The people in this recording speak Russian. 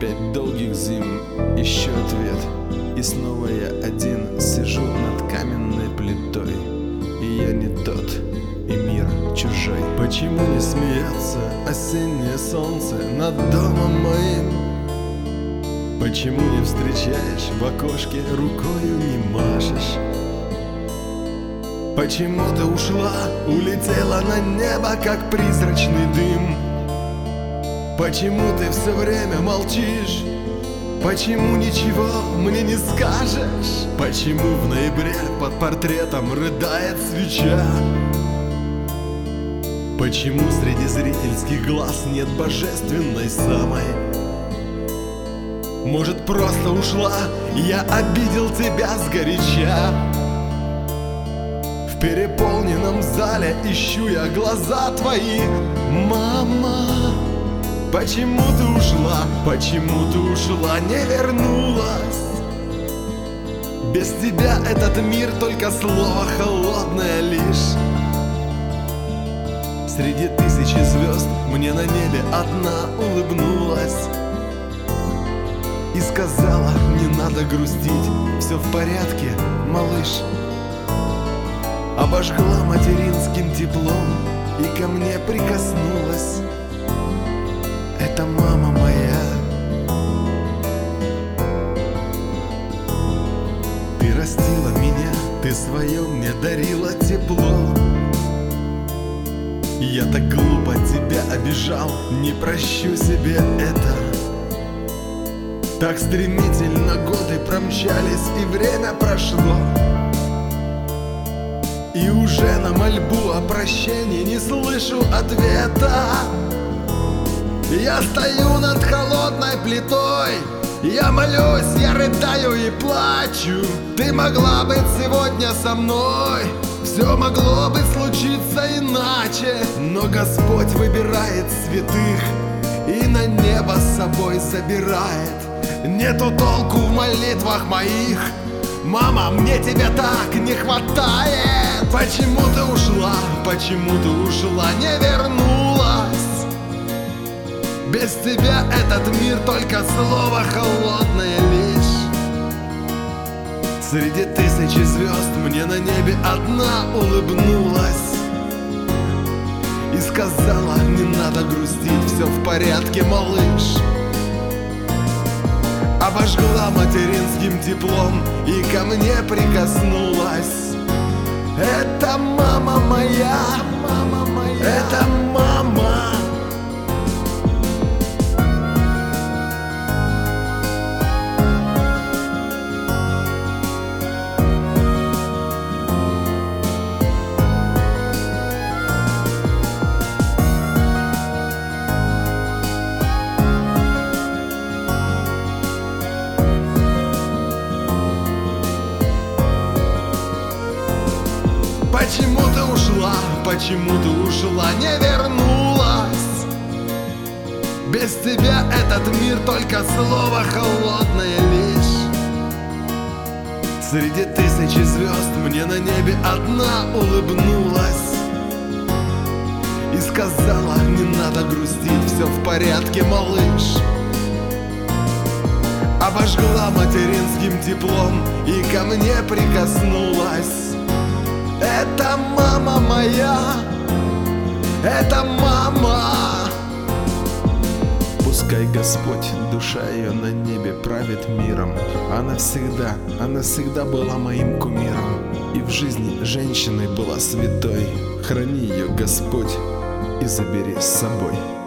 5 долгих зим, ищу ответ. И снова я один сижу над каменной плитой. И я не тот, и мир чужой. Почему не смеется осеннее солнце над домом моим? Почему не встречаешь в окошке, рукою не машешь? Почему ты ушла, улетела на небо, как призрачный дым? Почему ты все время молчишь? Почему ничего мне не скажешь? Почему в ноябре под портретом рыдает свеча? Почему среди зрительских глаз нет божественной самой? Может, просто ушла, и я обидел тебя сгоряча? В переполненном зале ищу я глаза твои, мама. Почему ты ушла, почему ты ушла, не вернулась? Без тебя этот мир только слово холодное лишь. Среди тысячи звезд мне на небе одна улыбнулась и сказала: не надо грустить, все в порядке, малыш. Обожгла материнским теплом и ко мне прикоснулась. Это мама моя. Ты растила меня, ты свое мне дарила тепло. Я так глупо тебя обижал, не прощу себе это. Так стремительно годы промчались, и время прошло. И уже на мольбу о прощении не слышу ответа. Я стою над холодной плитой, я молюсь, я рыдаю и плачу. Ты могла быть сегодня со мной, все могло бы случиться иначе. Но Господь выбирает святых и на небо с собой забирает. Нету толку в молитвах моих, мама, мне тебя так не хватает. Почему ты ушла, почему ты ушла, не вернулась? Без тебя этот мир только слово холодное лишь. Среди тысячи звезд мне на небе одна улыбнулась и сказала: не надо грустить, все в порядке, малыш. Обожгла материнским теплом и ко мне прикоснулась. Это мама моя, мама моя, это мама. Почему ты ушла, почему ты ушла, не вернулась? Без тебя этот мир только слово холодное лишь. Среди тысячи звезд мне на небе одна улыбнулась и сказала: не надо грустить, все в порядке, малыш. Обожгла материнским теплом и ко мне прикоснулась. Это мама моя, это мама. Пускай Господь, душа ее на небе правит миром. Она всегда была моим кумиром. И в жизни женщиной была святой. Храни ее, Господь, и забери с собой.